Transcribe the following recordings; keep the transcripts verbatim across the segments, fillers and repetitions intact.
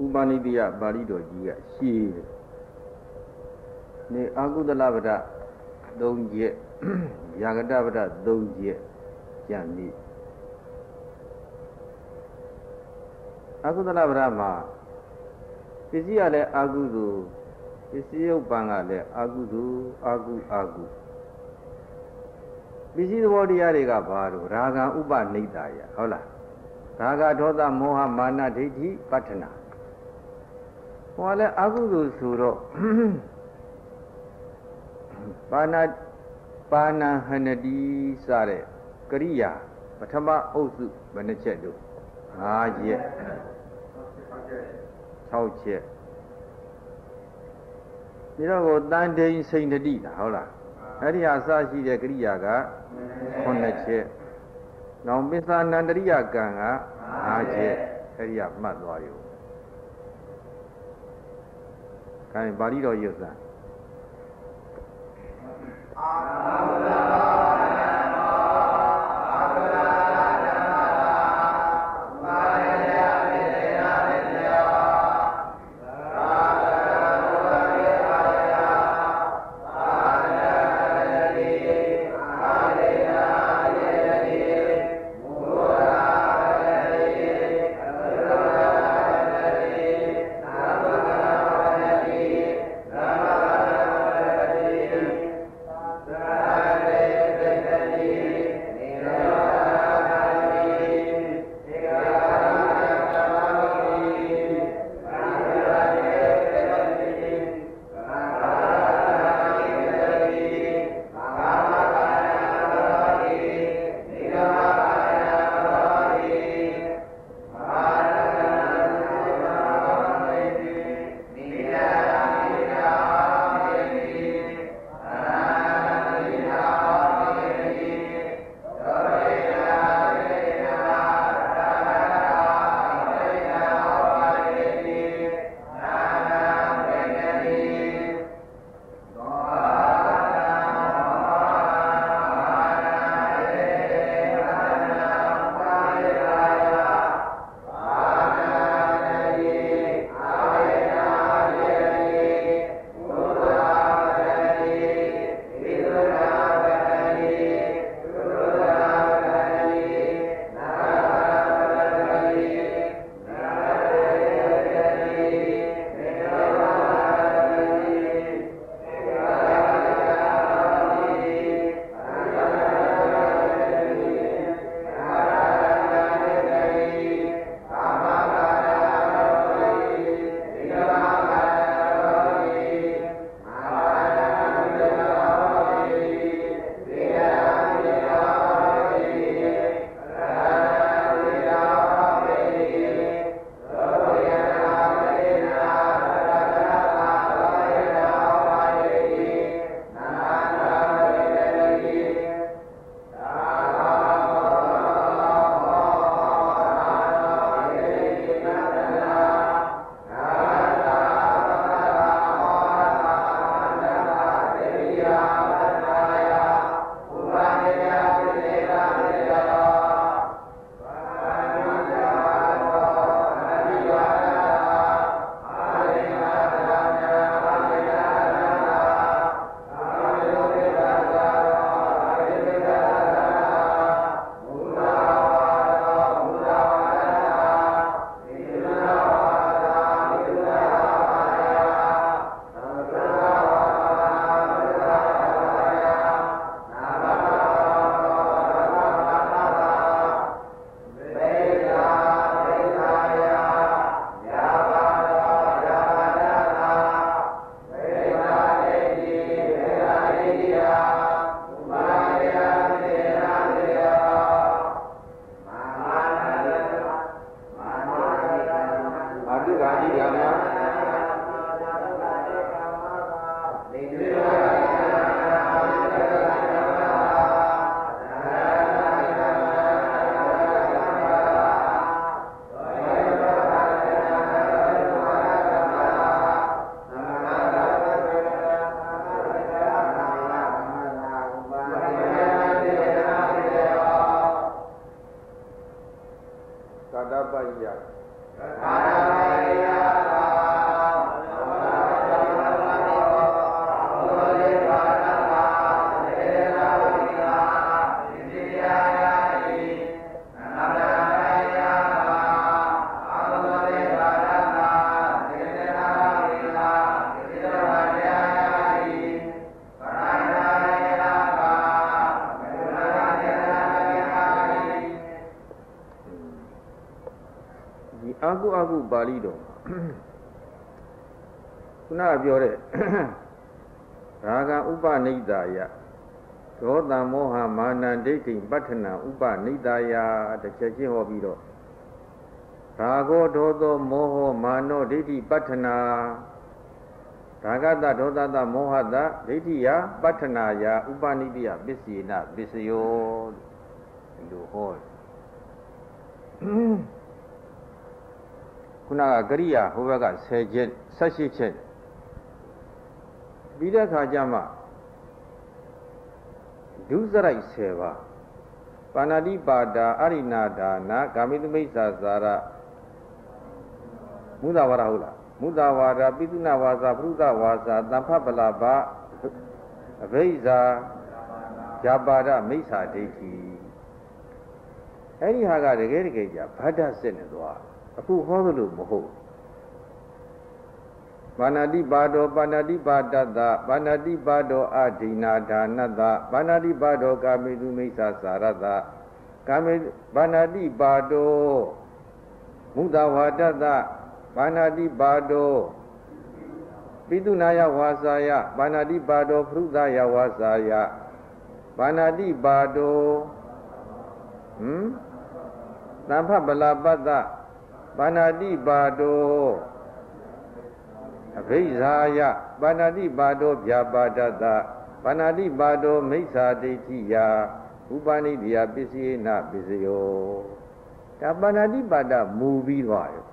Upanidya Balido Gia, she Ne Agudalabada, don't yet, Yagadabada, don't yet, Jani Agudalabrama, Pisiale Agudu, Pisio Bangale, Agudu, Agu, Agu. Bisi the body Ariga Baru, Raga Uba Nidaya, Hola. Raga Doda Moha Mana Diji Patana. Wale Agudu Suro Bana Bana Hanadi Sare, Korea, Patama Osu, Benechedu. Ah, yeah. How chair. You know, nine days saying the deed, hola. Aria Sashi de Griaga, on the chair. Now, Miss Nandaria Ganga, ah, chair, Aria Madwayo. Can you body or use that? Amen. အခုအခုပါဠိတော်ခုနကပြောတဲ့ရာဂဥပနိဒာယဒေါသမောဟမာနဒိဋ္ဌိပဋ္ဌနာဥပနိဒာယတစ်ချက်ချင်းဟောပြီးတော့ရာဂောဒေါသောမောဟမာနောဒိဋ္ဌိပဋ္ဌနာရာဂတဒေါသတမောဟတဒိဋ္ဌိယပဋ္ဌနာယဥပနိဒိယပစ္စေနပစ္စယောဒီလိုဟောခုနကကရိယာဟိုဘက်ကဆယ်ချက်ဆယ့်ရှစ်ချက်ပြီးတဲ့ခါကျမှဒုစရိုက်ဆယ်ပါးပါဏာတိပါဒာအရိနာဒါနာကာမိတမိစ္ဆာဇာရမုဒ္ဒဝါဒဟုတ်လားမုဒ္ဒဝါဒပိသုနာဝါစာပရုဒဝါစာတမ္ဖပလဘအဘိဇာဇာပါဒမိစ္ဆာဒိဋ္ဌိအဲ့ဒီဟာကတကယ်တကယ်ကြဗဒ္ဒစစ်နေသွားအခုဟောသလိုမဟုတ်ပါဏာတိပါဒောပါဏာတိပါဒတ္တပါဏာတိပါဒောအဒိနာဒါနတ္တပါဏာတိပါဒောကာမေတုမိစ္ဆာစာရတ္တကာမေပါဏာတိပါဒောမုဒ္ဒဝါဒတ္တပါဏာတိပါဒောပိတုနာယဝါစာယပါဏာတိပါဒောပရုဒယဝါစာယပါဏာတိပါဒောဟမ်သံဖပလပတ္တပါဏာတိပါဒောအဘိဇာယပါဏာတိပါဒောဗျာပါဒတ္တပါဏာတိပါဒောမိစ္ဆာဒိဋ္ဌိယဥပနိဒိယပစ္စယေနပစ္စယောဒါပါဏာတိပါဒမူပြီးသွားရော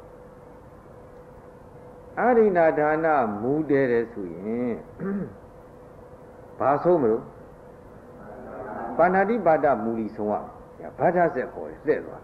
အရိဏဒါနမူတယ်တဲ့ဆိုရင်ဘာဆုံးမလို့ပါဏာတိပါဒမူလီဆုံးရဗဒ္ဒဆက်ခေါ်တယ်လက်သွား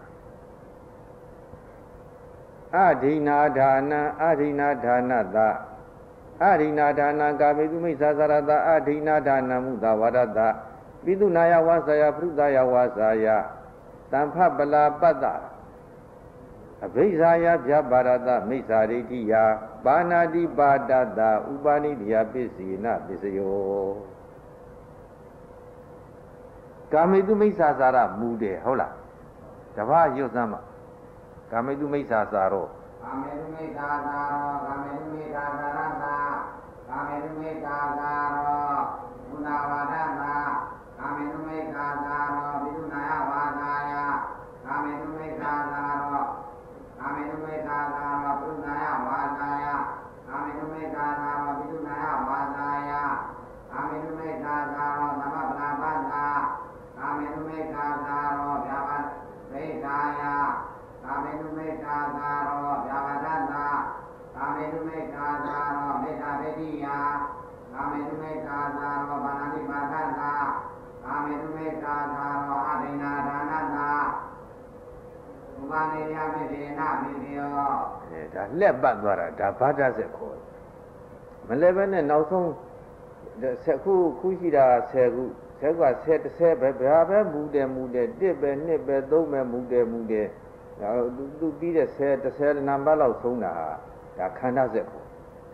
အဒိနာဒါနအဒိနာဒါနတအဒိနာဒါနကာမေတုမိစ္ဆာသရတအဒိနာဒါနမုဒဝါဒတပိတုနာယဝါစာယပရုဒယဝါစာယတံဖပလာပတ္တအဘိဇာယဗျာပါရတမိစ္ဆာဒိဋ္ဌိယပါဏာတိပါဒတဥပနိဒိယပစ္စေနပစ္စယောကာမေတုမိစ္ဆာစာရမူတယ်ဟုတ်လားတပည့်ရွတ်စမ်းပါကာမေတုမိစ္ဆာစာရောကာမေတုမိစ္ဆာစာရောကာမေတုမိစ္ဆာစာရတ္တကာမေတုမိစ္ဆာစာရောဘုနာဝါဒနာကာမေတုမိစ္ဆာစာရောပိတုနာယဝါဒာယကာမေတုမိစ္ဆာစာရောကာမေတုမိစ္ဆာစာရောပိတုနာယဝါဒာယကာမေတုမိစ္ဆာစာရောပိတုနာယဝါဒာယကာမေတုမိစ္ဆာစာရောသမပနာပတ္တာကာမေတုမိစ္ဆာစာရောဗျာပါဒိဋ္ဌာယကာမေတုမိစ္ဆာသာရောဗျာပါဒတ္တကာမေတုမိစ္ဆာသာရောမေတ္တာဒိဋ္ဌိယကာမေတုမိစ္ဆာသာရောဘာနာတိပါဒတ္တကာမေတုမိစ္ဆာသာရောအဒိနာဒါနတ္တဥပနိယပိသေနပိသေယောအဲဒါလက်ပတ်သွားတာဒါဗဒ္ဒဆက်ခေါ်မလဲပဲနဲ့နောက်ဆုံးဆက်ခုခုရှိတာဆယ်ခုဆယ်ကဆယ်တစ်ဆယ်ပဲဘာပဲမူတယ်မူတယ်တစ်ပဲနှစ်ပဲသုံးပဲမူတယ်မူတယ်ဒါသူပြီးတဲ့ဆယ်တစ်ဆယ်နံပါတ်လောက်ဆုံးတာဟာဒါခန္ဓာဆက်ခေါ်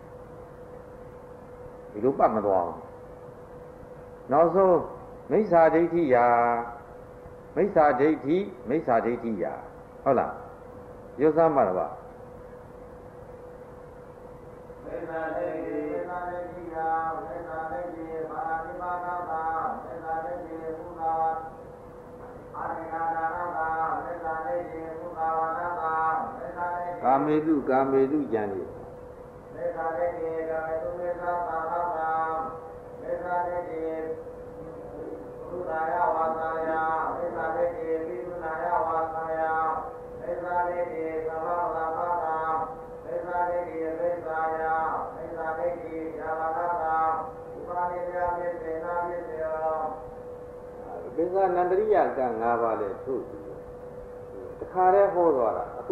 ဒီလိုပတ်မသွားဘူးနောက်ဆုံးမိစ္ဆာဒိဋ္ဌိယာမိစ္ဆာဒိဋ္ဌိမိစ္ဆာဒိဋ္ဌိယာဟုတ်လားရွတ်စမ်းပါတော့မိစ္ဆာဒိဋ္ဌိမိစ္ဆာဒိဋ္ဌိယာမိစ္ဆာဒိဋ္ဌိပါဏာတိပါဒတာမိစ္ဆာဒိဋ္ဌိဘုနာအာရိနာဒါနတာမိစ္ဆာဒိဋ္ဌိဘုနာဝါဒတာမိစ္ဆာဒိဋ္ဌိကာမေတုကာမေတုဉာဏ်ကြီးမိစ္ဆာဒိဋ္ဌိကာမေတုမိစ္ဆာသာရတာမိစ္ဆာဒိဋ္ဌိဘုနာယဝါစာယမိစ္ဆာဒိဋ္ဌိပိသုနာယဝါစာယမိစ္ဆာဒိဋ္ဌိသမ္မာလာပါတာမိစ္ဆာဒိဋ္ဌိပိစ္ဆာယမိစ္ဆာဒိဋ္ဌိဇာဝနာတာဥပါနိယပိစေနာပိစေယောပိစ္ဆာနန္တရိယကံ၅ပါးလဲထုတ်တခါတည်းဟောသွားတာအခု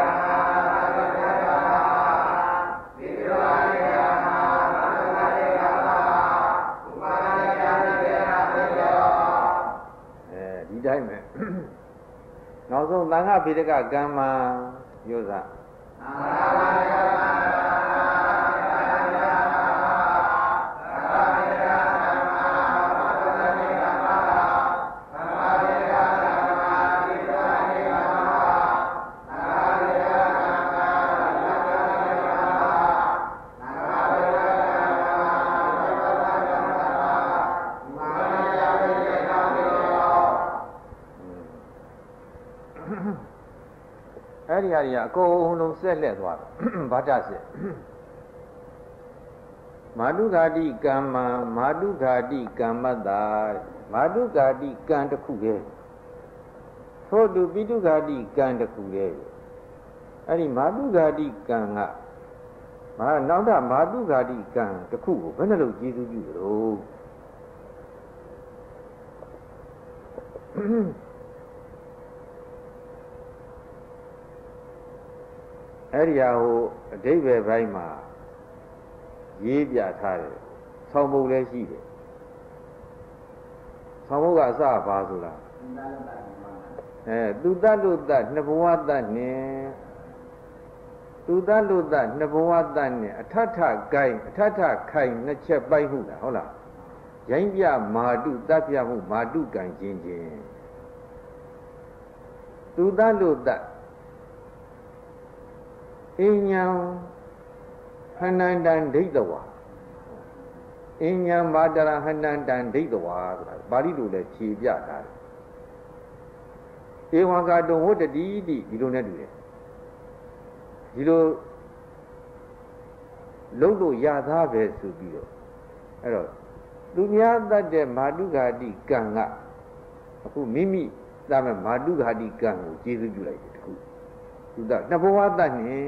တိုင်းပဲနောက်ဆုံးသံဃာပိဋကကမ္မယောဇအဲ့ဒီဟာတွေကအကုန်လုံးဆက်လက်သွားတာဗတ္တဆက်မာတုဃာတိကမ္မမာတုဃာတိကမ္မတ္တာမာတုဃာတိကံတစ်ခုပဲထို့တူပိတုဃာတိကံတစ်ခုပဲအဲ့ဒီမာတုဃာတိကံကမာနောက်တာမာတုဃာတိကံတစ်ခုကိုဘယ်နှလို့ကျေးဇူးပြုကြလို့အဲ့ဒီဟာဟိုအဓိပ္ပာယ်ပိုင်းမှာရေးပြထားတယ်ဆောင်းပုတ်လည်းရှိတယ်ဆောင်းပုတ်ကအစပါဆိုတာအဲသူတတ်လို့တတ်နှစ်ဘဝတတ်နဲ့သူတတ်လို့တတ်နှစ်ဘဝတတ်နဲ့အထထကိုင်းအထထခိုင်နှစ်ချက်ပိုက်မှုလားဟုတ်လားရိုင်းပြမာတုတတ်ပြမှုမာတုကံချင်းချင်းသူတတ်လို့တတ်အဉ္ဉံဟဏန္တံဒိဋ္ဌဝါအဉ္ဉံမာတရဟဏန္တံဒိဋ္ဌဝါဆိုတာပါဠိလိုလည်းဖြေပြထားတယ်ဧဝံကာတုံဝတ္တတိတိဒီလိုနဲ့တူတယ်ဒီလိုလုံးလို့ရသားပဲဆိုပြီးတော့အဲ့တော့သူများတတ်တဲ့မာတုဃာတိကံကအခုမိမိသတ်မဲ့မာတုဃာတိကံကိုကျေးဇူးပြုလိုက်တယ်တခုသူတနှစ်ဘဝတတ်နေ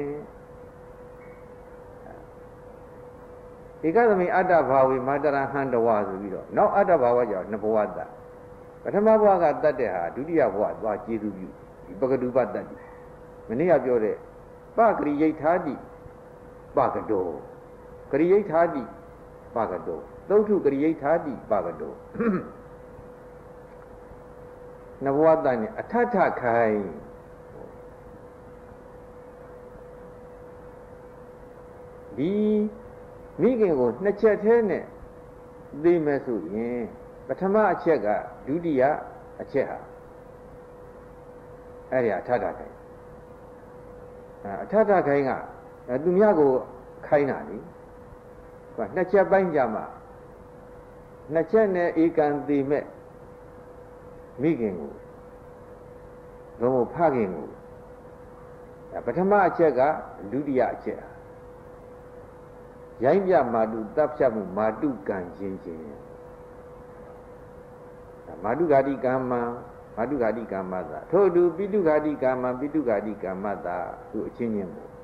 ဧကသမိအတ္တဘာဝေမာတရဟံတဝါဆိုပြီးတော့နောက်အတ္တဘာဝကြောင့်နှစ်ဘဝတတ်ပထမဘဝကတတ်တဲ့ဟာဒုတိယဘဝသွားကျေးဇူးပြုဒီပကတုပတတ်တယ်မနေ့ကပြောတဲ့ပကရိယိဋ္ဌာတိပကတောကရိယိဋ္ဌာတိပကတောသုတ်ထုကရိယိဋ္ဌာတိပကတောနဘဝတန်နဲ့အထထခိုင်ဒီမိခင်ကိုနှစ်ချက်သေးနဲ့သိမယ်ဆိုရင်ပထမအချက်ကဒုတိယအချက်ဟာအဲ့ဒီအထထခိုင်အထထခိုင်ကသူများကိုခိုင်းတာလေကနှစ်ချက်ပိုင်းကြမှာနှစ်ချက်နဲ့ဧကံသိမဲ့မိခင်ကိုတော့ဖခင်ကိုပထမအချက်ကဒုတိယအချက်ရိုင်းပြမာတုတပ်ဖြတ်မှုမာတုကံချင်းချင်းမာတုဃာတိကမ္မမာတုဃာတိကမ္မသာထို့တူပိတုဃာတိကမ္မပိတုဃာတိကမ္မသာသူအချင်းချင်းပေါ့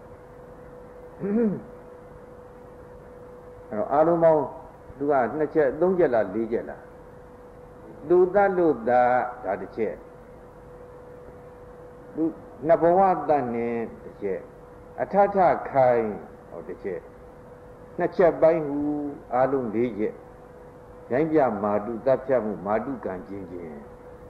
အဲ့တော့အာလုံးပေါင်းသူကနှစ်ချက်သုံးချက်လားလေးချက်လားလူတတ်လို့သာဒါတစ်ချက်လူနှစ်ဘဝတတ်နေတစ်ချက်အထထခိုင်းဟောတစ်ချက်နှစ်ချက်ပိုင်းဟူအားလုံး၄ချက်ရိုင်းပြမာတုတတ်ဖြတ်မှုမာတုကံချင်းချင်း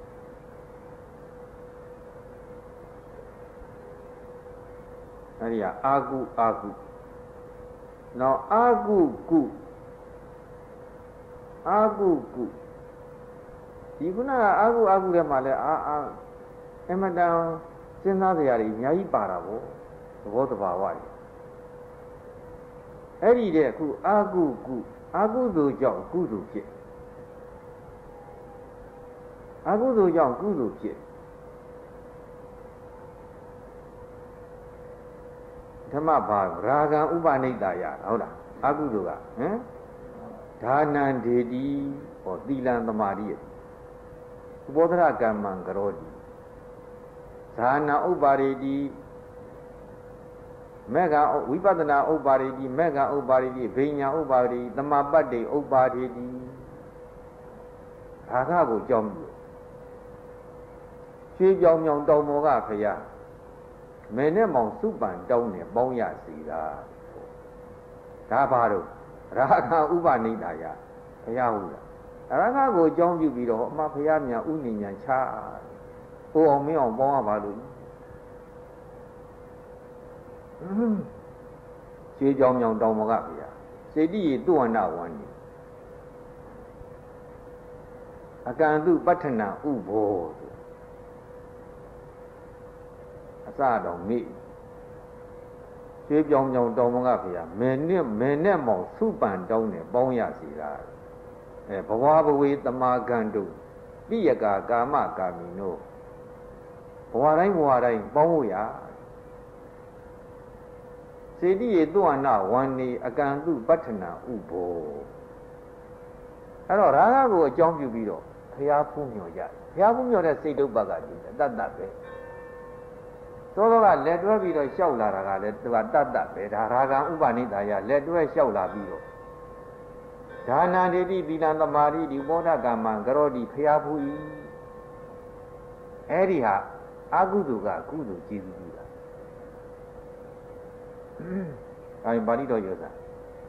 အဲ့ဒီအာကုအာကုနောက်အာကုကုအာကုကုဒီခုနကအာကုအာကုထဲမှာလဲအာအာအမတန်စဉ်းစားစရာတွေအများကြီးပါတာဗောသဘောတဘာဝတွေအဲ့ဒီတဲ့အခုအာကုကုအာကုသိုလ်ကြောင့်ကုသိုလ်ဖြစ်အာကုသိုလ်ကြောင့်ကုသိုလ်ဖြစ်ဓမ္မဘာရာဂံဥပနိဒာယဟုတ်လားအာကုသိုလ်ကဟမ်ဒါနံဒေတိဟောသီလံသမာဓိယဥပောဒရကမ္မံကရောတိဒါနံဥပ္ပါရိတိမေဃဝိပဿနာဥပ္ပါရိတိမေဃဥပ္ပါရိတိဘိညာဥပ္ပါရိတိသမာပတ္တိဥပ္ပါရိတိဘာကကိုကြောင်းပြီးရွှေကြောင်မြောင်တောင်ပေါ်ကဖရာမင်းနဲ့မောင်စုပန်တောင်းနေပေါင်းရစီတာဒါဘာလို့ရာဂဥပနိဒာယဖရာဟုတ်လားရာဂကိုကြောင်းပြုပြီးတော့အမဖရာမြန်ဥနိညာချအိုအောင်မင်းအောင်ပေါင်းရပါလို့ရွှေကြောင်မြောင်တောင်ပေါ်ကဖရာစေတိယေတုဝန္ဒဝန္တိအကံတုပဋ္ဌနာဥဘောအစတော်မိရွှေပြောင်ပြောင်တောင်မကဖေရမင်းနဲ့မင်းနဲ့မောင်စုပန်တောင်းနေပေါင်းရစီတာအဲဘဝဘဝေတမာကံတုပိယကာကာမကာမိနို့ဘဝတိုင်းဘဝတိုင်းပေါင်းဖို့ရစေတိယေတုဝန္နဝန္နေအကံတုပဋ္ဌနာဥဘောအဲ့တော့ရာဂကိုအကြောင်းပြုပြီးတော့ဘုရားဖူးမြော်ကြဘုရားဖူးမြော်တဲ့စိတ်ဒုပ္ပကကြည့်တယ်တတ်တတ်ပဲသောသောကလက်တွဲပြီးတော့လျှောက်လာတာကလည်းသူကတတ်တတ်ပဲဒါရာဂံဥပနိဒာယလက်တွဲလျှောက်လာပြီးတော့ဒါနံဒိဋ္ဌိသီလံသမာဓိဒီဘောဓကမ္မံကရောတိဖျားဖူးဤအဲ့ဒီဟာအကုသိုလ်ကကုသိုလ်ကျေးဇူးပြုတာအဲဒီပါဠိတော်ရောစား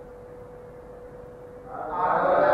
အာဟုလ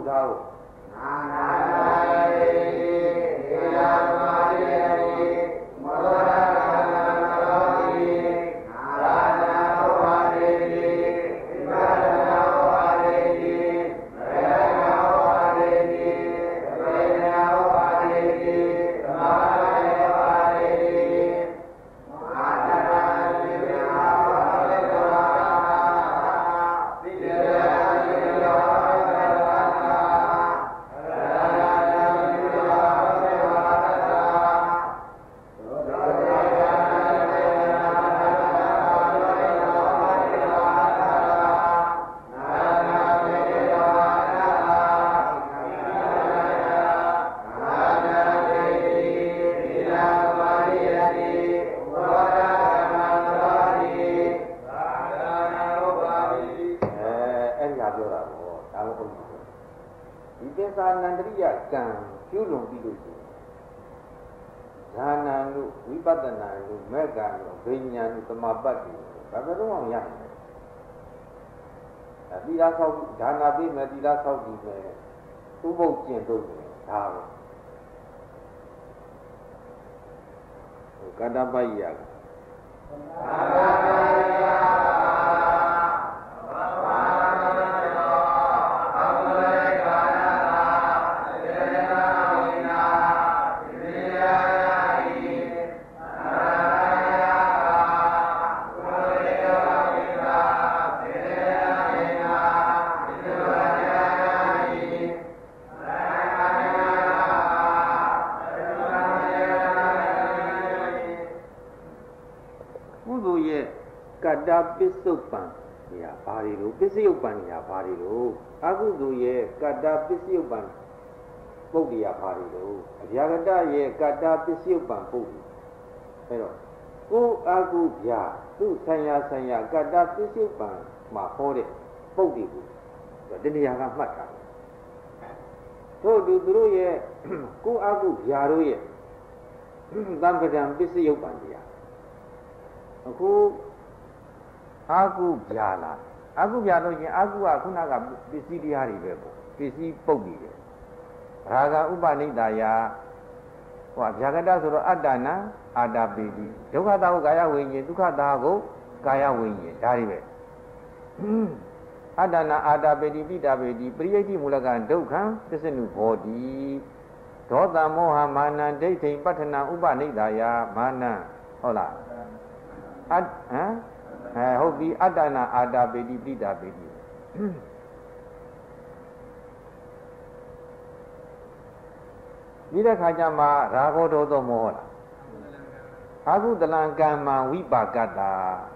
ထားဖို့နာနာရေဒေလာမာရေမောရနာနာရေနာနာဝါရေဝိပါဒနာဝါရေဝေဒနာဝါရေဝေဒနာဝါရေသမာဓိဝါရေအာတနာရေဝါရေဝါတိရေရေဝါသာနန္တရိယကံပြုလွန်ပြီးလို့ရှိရင်ဉာဏ်တို့ဝိပဿနာတို့မေဃတို့ဘိညာတို့သမာပတ်တွေဘာပဲတော့အောင်ရနိုင်တယ်။အတိလားဆောက်ဒါနာပြီးမယ်တိလားဆောက်ပြီးမယ်ဥပုပ်ကျင့်တို့တယ်ဒါပဲ။ကတ္တပယကပစ္စုပ္ပန်ညာဘာတွေလို့ပစ္စယုပ္ပန်ညာဘာတွေလို့အကုသိုလ်ရဲ့ကတ္တပစ္စယုပ္ပန်ပုဒ်တရားဘာတွေလို့အဗျာဂတရဲ့ကတ္တပစ္စယုပ္ပန်ပုဒ်အဲတော့ကိုအကုဗျာသူဆိုင်ရာဆိုင်ရာကတ္တပစ္စယုပ္ပန်မှာဟောတဲ့ပုဒ်တွေကိုဒီနေရာကမှတ်ထားတယ်တို့သူတို့ရဲ့ကိုအကုဗျာတို့ရဲ့သံပဒံပစ္စယုပ္ပန်တရားအခုအာကုဗျာလားအာကုဗျာလို့ရင်အာကုကခုနကပစ္စည်းတရားတွေပဲပေါ့ပစ္စည်းပုတ်နေတယ်ရာဂဥပနိဒာယဟောဗျာကတဆိုတော့အတ္တနာအာတာပိတိဒုက္ခတာကိုကာယဝိညာဉ်ဒုက္ခတာကိုကာယဝိညာဉ်ဒါတွေပဲအတ္တနာအာတာပိတိပိတာပိတိပရိယိတိမူလကဒုက္ခံသစ္စနုဘောတိဒေါသမောဟမာနံဒိဋ္ဌိပဋ္ဌနာဥပနိဒာယမာနံဟုတ်လားအဟမ်အဲဟုတ်ပြီအတ္တနာအာတာပေတိပိတာပေတိဒီတဲ့ခါကျမှရာဂောဒေါသောမောဟလားအာဟုတလံကမ္မဝိပါကတ္တာ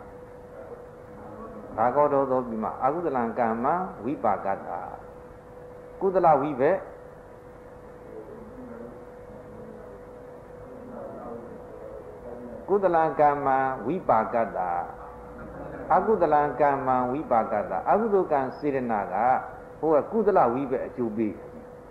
ရာဂောဒေါသောပြီးမှအာဟုတလံကမ္မဝိပါကတ္တာကုသလဝိဘက်ကုသလံကမ္မဝိပါကတ္တာအကုသလံကမ္မဝိပါကတ္တအကုသိုလ်ကံစေရနာကဟိုကကုသလဝိပဲအကျိုးပေး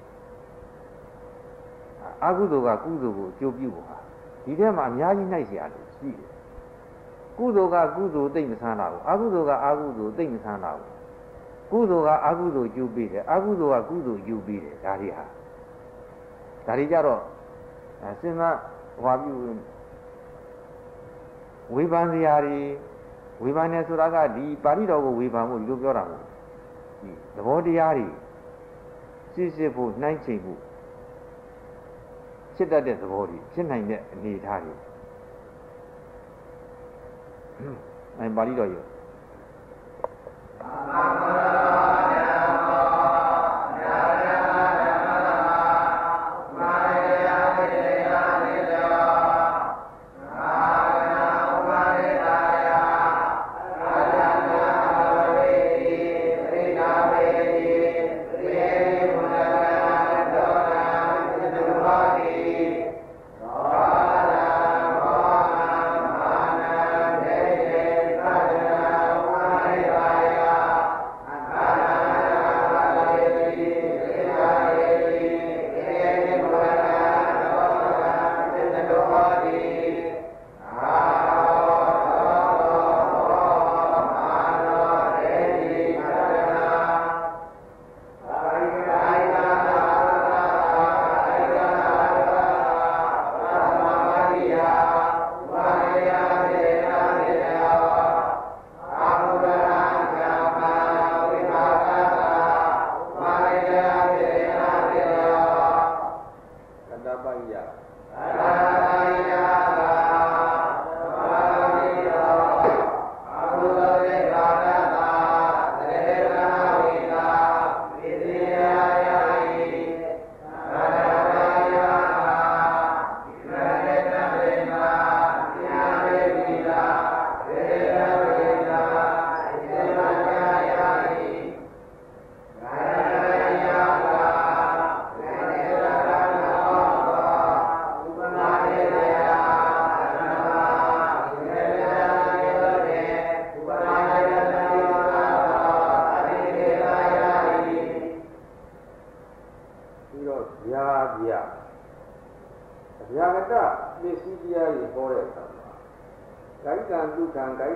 အကုသိုလ်ကကုသိုလ်ကိုအကျိုးပြုပါဒီထဲမှာအများကြီးနှိုက်เสียတယ်ရှိတယ်ကုသိုလ်ကကုသိုလ်သိမ့်မဆန်းတာဘူးအကုသိုလ်ကအကုသိုလ်သိမ့်မဆန်းတာဘူးကုသိုလ်ကအကုသိုလ်ကျိုးပေးတယ်အကုသိုလ်ကကုသိုလ်ယူပေးတယ်ဒါတွေဟာဒါတွေကြတော့စဉ်းစားဟောပြုဝေဖန်စရာတွေဝေဖန်နေဆိုတာကဒီပါဠိတော်ကိုဝေဖန်ဖို့ဒီလိုပြောတာမဟုတ်ဘူးဒီသဘောတရားတွေစစ်စစ်ဖို့နှိုင်းချိန်ဖို့ဖြစ်တတ်တဲ့သဘောတွေဖြစ်နိုင်တဲ့အနေအထားတွေအဲပါဠိတော်ရောအ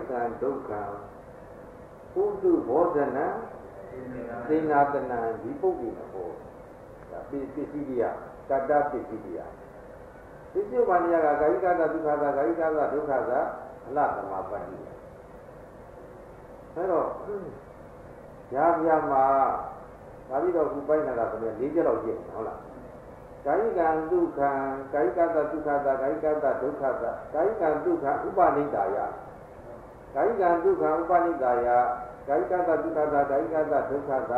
ကံဒုက္ခံဥတုဘောဇနံသေနာတနံဒီပုဂ္ဂိုလ်ဟောဒါပစ္စည်းတရားကတ္တပစ္စည်းတရားပစ္စည်းဘာနိယကကာယကတဒုက္ခသာကာယကတဒုက္ခသာအလသမပတ္တိအဲတော့ညာပြမှာဒါပြီးတော့ခုပိုက်နေတာဆိုရင်၄ချက်လောက်ပြည့်ဟုတ်လားကာယကံဒုက္ခံကာယကတဒုက္ခသာကာယကတဒုက္ခသာကာယကံဒုက္ခဥပနိဒာယကာယကံဒုက္ခဥပနိဒာယကာယကတဒုက္ခသာကာယကတဒုက္ခသာ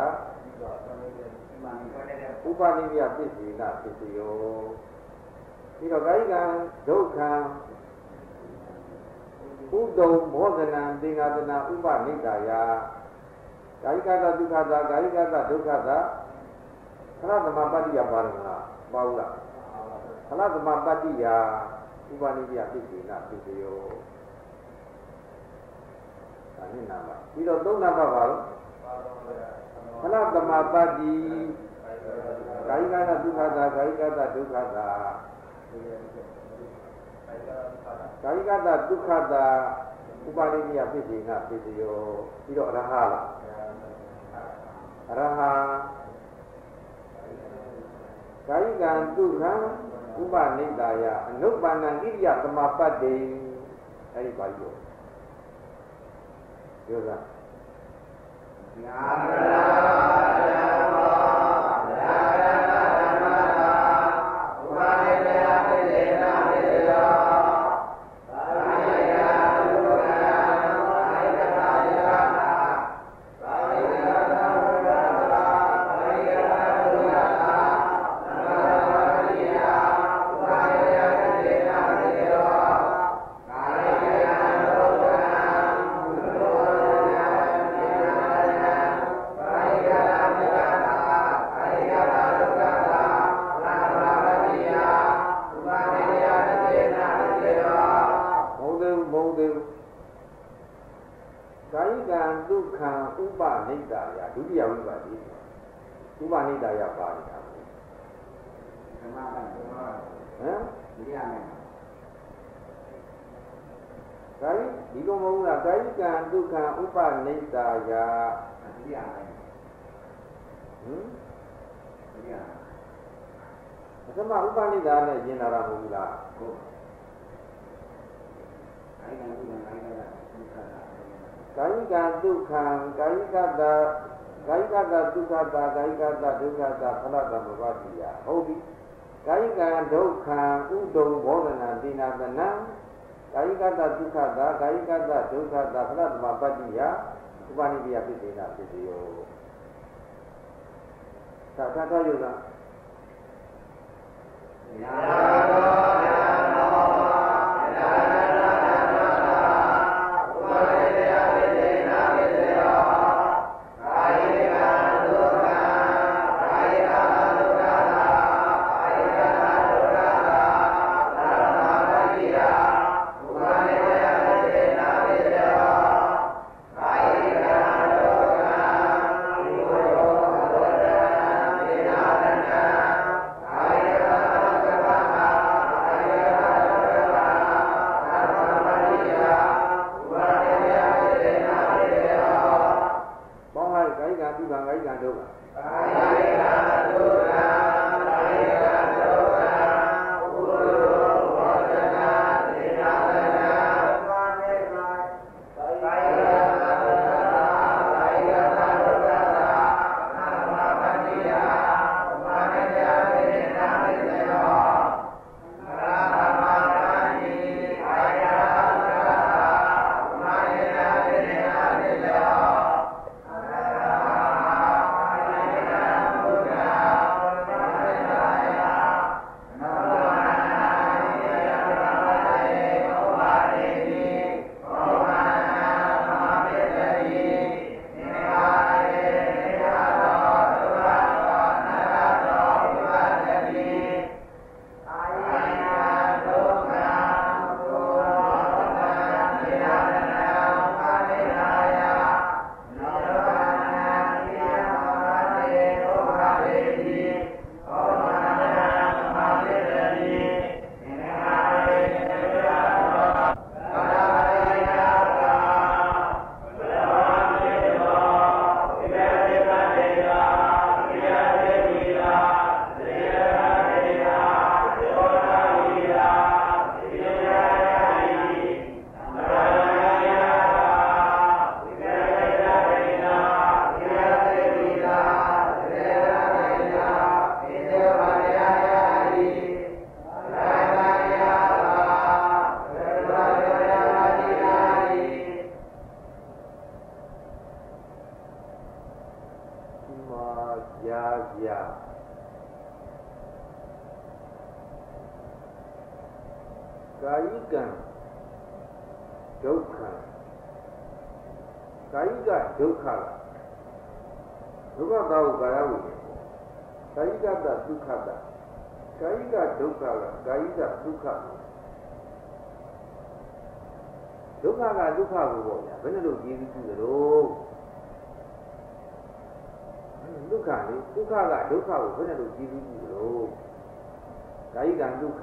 ဥပနိယပစ္စေနပစ္စယောပြီးတော့ကာယကံဒုက္ခံဥဒုံဘောဇနံသင်္ဃတနာဥပနိဒာယကာယကတဒုက္ခသာကာယကတဒုက္ခသာခရသမပတ္တိယပါရမလားပါဘူးလားခရသမပတ္တိယဥပနိယပစ္စေနပစ္စယောဒါနဲ့နာမပြီးတော့သုံးနာမပါလို့ခရသမပတ္တိကာယကတဒုက္ခသာကာယကတဒုက္ခသာကာယကတဒုက္ခသာဥပနိယပစ္စေနပစ္စယောပြီးတော့အရဟလားအရဟကာယကံဒုက္ခံဥပနိဒာယအနုပ္ပန္နဣရိယသမပတ္တိအဲဒီပါဠိရောပြောတာညာပရာဒုတိယဝိပါတိဥပနိဒာယပါနေတာဟမ်ဒီရမယ်ကာယဒီလိုမဟုတ်လားကာယကံဒုက္ခဥပနိဒာယဒီရမယ်ဟမ်ဒီရအစမဥပနိဒာနဲ့ကျင်လာတာမဟုတ်ဘူးလားဟုတ်ကာယကံဒုက္ခကာယကံဒုက္ခကာယကတကာယကတဒုက္ခတာကာယကတဒုက္ခတာဖလတံပပတိယဟုတ်ပြီကာယကံဒုက္ခံဥဒုံဘောဓနာတိနာတနံကာယကတဒုက္ခတာကာယကတဒုက္ခတာဖလတံပပတိယဥပနိပိယပစ္စေနပစ္စယောသာသာတော်ယုလားညာတော်မာကြာကြာကာယကံဒုက္ခကာယကဒုက္ခဒုက္ခတာကိုကာယဝိညာဉ်ကာယကတဒုက္ခတာကာယကဒုက္ခကကာယကဒုက္ခဒုက္ခကဒုက္ခကိုပေါ့ဗျာဘယ်နဲ့လို့ကြည့်ကြည့်သလိုဒုက္ခလေဒုက္ခကဒုက္ခကိုဘယ်နဲ့လို့ကြည့်ကြည့်သလိုကာယကဒုက္ခ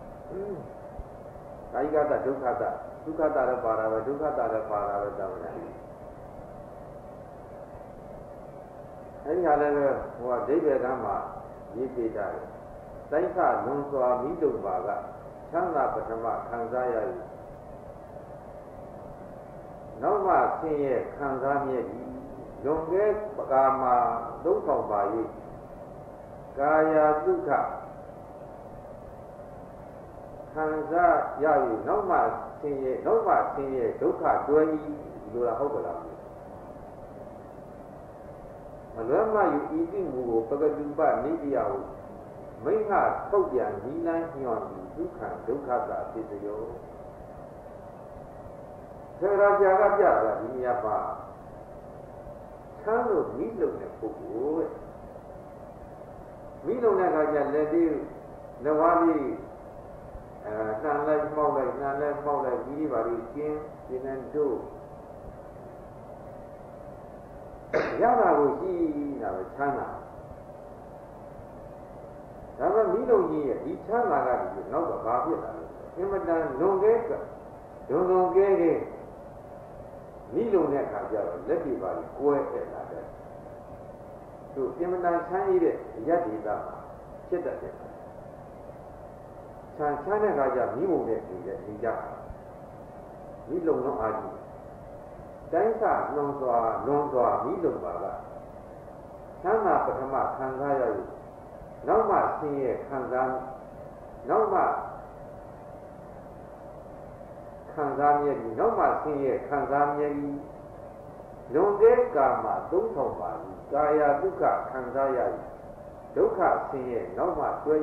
ကာယကတဒုက္ခတာဒုက္ခတာလည်းပါတာပဲဒုက္ခတာလည်းပါတာပဲတောင်းတယ်အဲဒီဟာလည်းဟိုကဒိဋ္ဌိကံမှာရေးပြကြတယ်တိုင်းခလွန်စွာမိတုံပါကချမ်းသာပထမခံစားရည်နောက်မှဆင်းရဲခံစားမြဲသည်လွန်ကဲပကာမှာသုံးဆောင်ပါ၍ကာယဒုက္ခခံစားရည်နောက်မှဆင်းရဲနောက်မှဆင်းရဲဒုက္ခတွဲဤလိုလားဟုတ်ကလားမလွမ်းမယူဤတိမူကိုပကတုပနိတိယဟုမိဟထုတ်ပြန်ဤလန်းညွှန်ပြီးဒုက္ခဒုက္ခသာဖြစ်စေရောသေရာကြာကပြတာဒီနေရာပါချမ်းလို့မိလုံတဲ့ပုဂ္ဂိုလ်မိလုံတဲ့အခါကျလက်သေးလက်ဝါးလေးအဲနှံလိုက်မှောက်လိုက်နှံလိုက်မှောက်လိုက်ဒီဒီပါလေးကျင်းကျင်းနေတို့ရတာကိုရှိတာပဲချမ်းသာဒါပေမဲ့မိလုံကြီးရဲ့ဒီချမ်းသာကဒီနောက်ကဘာဖြစ်လာလဲအင်မတန်လွန်ကဲကလွန်လွန်ကဲကဲမိလုံတဲ့အခါကျတော့လက်ပြပါပြီးကွဲအဲ့လာတယ်သူအင်မတန်ချမ်းရတဲ့အယက်ဒေသမှာဖြစ်တတ်တယ်ချမ်းချမ်းတဲ့အခါကျမိဘုံနဲ့နေတယ်နေကြမိလုံတော့အာကြီးတိုင်းစာလွန်စွာလွန်စွာမိလုံပါကချမ်းသာပထမခံစားရည်နောက်မှဆင်းရဲခံစားနောက်မှခံစားမြဲဒီနောက်မှဆင်းရဲခံစားမြဲဒီလွန်တဲ့ကာမှာသုံးဆောင်ပါဘူးကာယဒုက္ခခံစားရည်ဒုက္ခဆင်းရဲနောက်မှတွဲ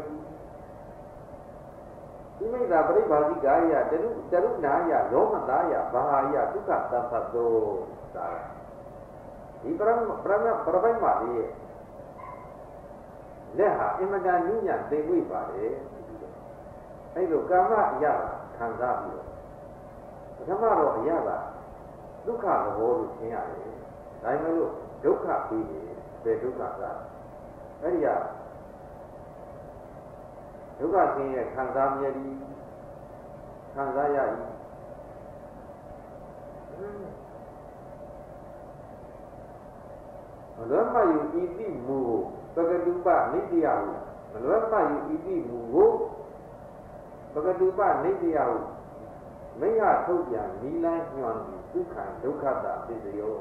ဒီမိစ္ဆာပရိပါတိကာယတရုတရုနာယလောမသားယဘာဟာယဒုက္ခသဗ္ဗတောဒါဒီပရမပရမပရပိုက်ပါလေလက်ဟာအင်မတန်နုညံသိမ့်ဝိပါတယ်အဲ့လိုကာမအရာခံစားပြီးတော့ပထမတော့အရာကဒုက္ခသဘောလို့သင်ရတယ်ဒါမှမဟုတ်ဒုက္ခပြီးတယ်ဘယ်ဒုက္ခကအဲ့ဒီကဒုက္ခဆင်းရဲခံစားမြဲသည်ခံစားရ၏မလွဲမယူဤတိမူကိုပကတုပနိတ္တယဟုမလွဲမယူဤတိမူကိုပကတုပနိတ္တယဟုမိဟထုတ်ပြန်နီလန်းညွှန်ပြီးဒုက္ခဒုက္ခတာပစ္စယော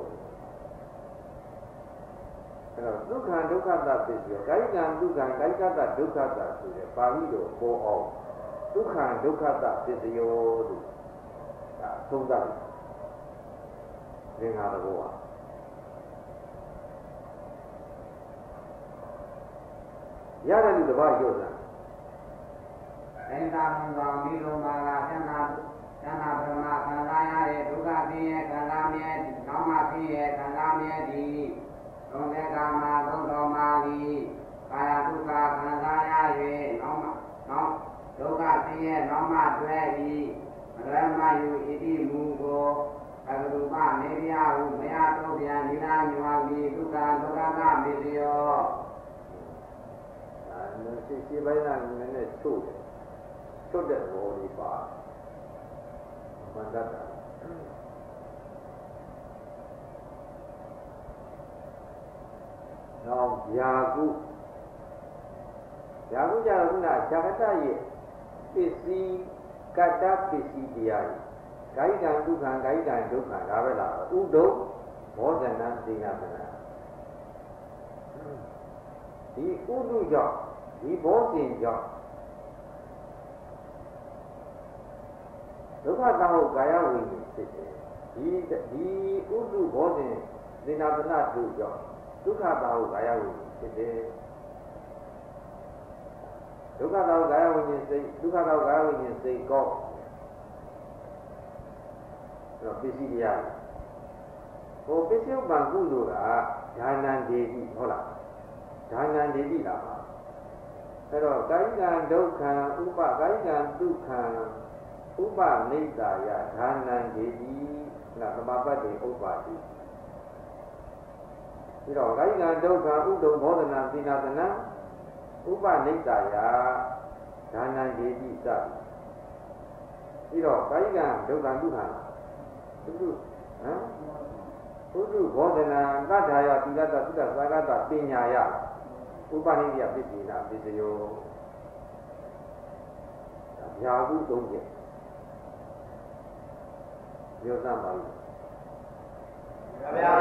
အဲ့တော့ဒုက္ခဒုက္ခတာပစ္စယောကာယကံဒုက္ခကာယကတဒုက္ခတာဆိုတဲ့ပါဠိတော်ပေါ်အောင်ဒုက္ခဒုက္ခတာပစ္စယောလို့ဒါသုံးသပ်တယ်ငါတော်ကရတယ်လို့တပတ်ရုပ်တာအင်တာမွန်ကောင်ဒီလိုပါကသန္တာသန္တာပရမခံစားရတဲ့ဒုက္ခဆင်းရဲခံစားမြဲနောက်မှဆင်းရဲခံစားမြဲသည်သုံးတဲ့ကာမသုံးတော်မှာသည်ကာယဒုက္ခခံစားရ၍နောက်မှနောက်ဒုက္ခဆင်းရဲနောက်မှတွဲသည်မရမယူဣတိမူကိုအကတုပနေရဟုမယတုပြန်နိလာညွာပြီးဒုက္ခဒုက္ခကမေတ္တယောဒါရှိရှိပိုင်းကနည်းနည်းချုပ်တယ်ချုပ်တဲ့ဘောလေးပါမန္တတာနောက်ယာကုယာကုကြတော့ခုနဇာကတရဲ့ပစ္စည်းကတ္တပစ္စည်းတရားကာယကံဒုက္ခံကာယကံဒုက္ခံဒါပဲလားဥဒုဘောဇနံသိနာပနာဒီဥဒုကြောင့်ဒီဘောဇင်ကြောင့်ဒုက္ခတောင်းကာယဝိညာဉ်ဖြစ်တယ်ဒီဒီဥဒုဘောဇင်သိနာပနာတို့ကြောင့်ဒဒုက္ခတာဟုကာယဝိညာဉ်ဖြစ်တယ်ဒုက္ခတာဟုကာယဝိညာဉ်စိတ်ဒုက္ခတာဟုကာယဝိညာဉ်စိတ်ကောတော့ပစ္စည်းတရားဟိုပစ္စည်းဥပ္ပံကုသိုလ်ကဌာနံဒေတိဟုတ်လားဌာနံဒေတိလားအဲ့တော့ကာယကံဒုက္ခံဥပကာယကံဒုက္ခံဥပနိစ္စယဌာနံဒေတိနာသမာပတ်တိဥပ္ပါတိပြီးတော့ကာယကံဒုက္ခံဥဒုံဘောဓနာသီနာသနာဥပနိစ္စယဌာနံဒေတိစပြီးတော့ကာယကံဒုက္ခံဒုက္ခံဥဒ္ဓဟမ်ဥဒ္ဓဘောဓနာတတ္ထာယသီလတသုတ္တသာဂတပညာယဥပနိယပစ္စည်းနာပစ္စယောဗျာဟုသုံးချက်ပြောစမ်းပါဦးဗျာ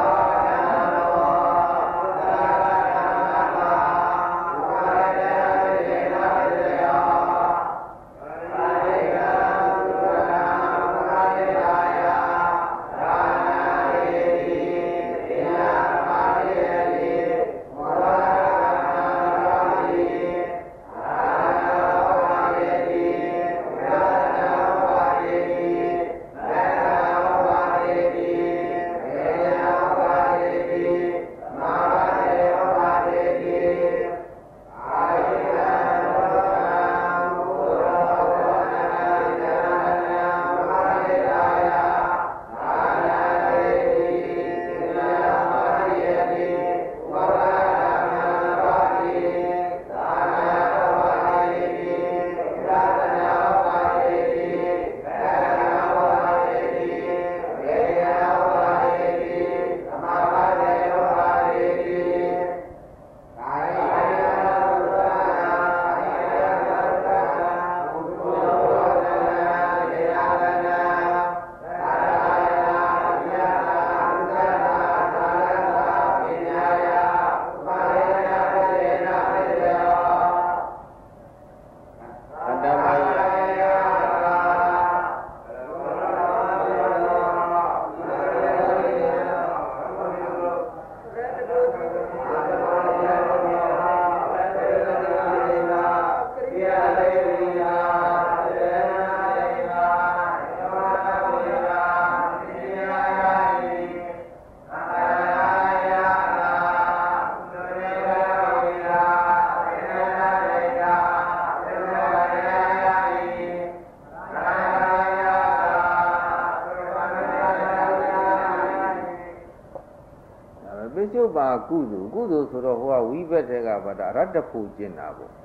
ပါကုသိုလ်ကုသိုလ်ဆိုတော့ဟိုကဝိဘက်တွေကဗတာရတ္တဖို့ကျင့်တာပေါ့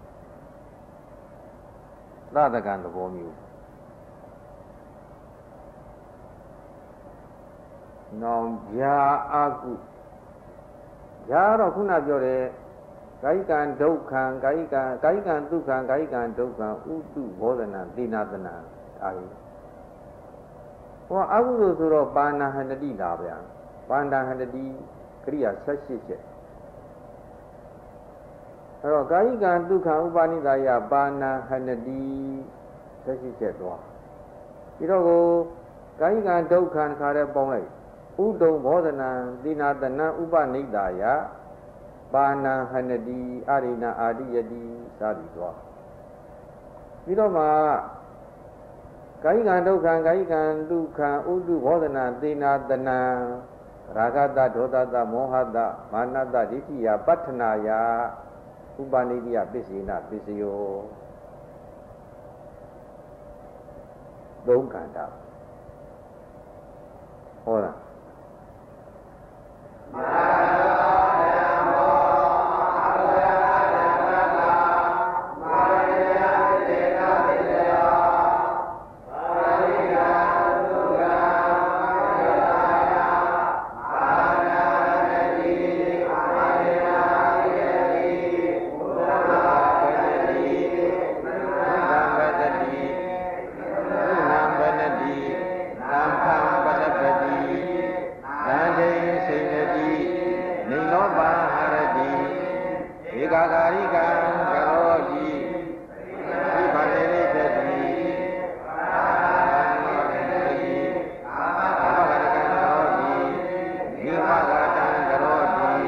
သတ္တကံသဘောမျိုးနောင်ဗျာအာကုဗျာတော့ခုနပြောတဲ့ကာယကံဒုက္ခံကာယကံကာယကံဒုက္ခံကာယကံဒုက္ခံဥတုဘောဓနာသီနာသနာဒါကြီးဟောအကုသိုလ်ဆိုတော့ပါဏဟန္တိလာဗျာပါဏဟန္တိကရိယာဆက်ရှိချက်အဲ့တော့ကာယကံဒုက္ခဥပါနိဒာယပါဏဟန္တိဆက်ရှိချက်သွားပြီးတော့ကိုကာယကံဒုက္ခခါတဲ့ပေါင်းလိုက်ဥဒုံဘောဓနာသီနာတနံဥပနိဒာယပါဏဟန္တိအာရိဏအာတိယတိသာပြီးသွားပြီးတော့မှကာယကံဒုက္ခကာယကံဒုက္ခဥတုဘောဓနာသီနာတနံရာဂတဒေါသတမောဟတမာနတဒိဋ္ဌိယပဋ္ဌနာယဥပနိဒိယပစ္စေနပစ္စယောသုံးခန္ဓာဟောလားသ